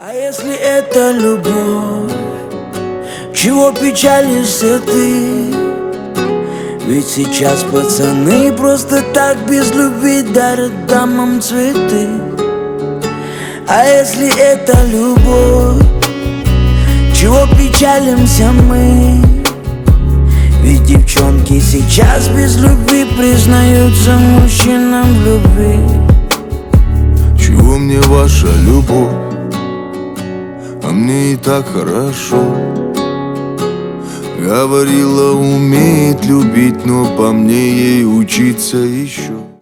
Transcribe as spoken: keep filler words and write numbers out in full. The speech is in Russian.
А если это любовь, чего печалишься ты? Ведь сейчас пацаны просто так без любви дарят дамам цветы. А если это любовь, чего печалимся мы? Ведь девчонки сейчас без любви признаются мужчинам в любви. Чего мне ваша любовь? А мне и так хорошо. Говорила, умеет любить, но по мне ей учиться еще.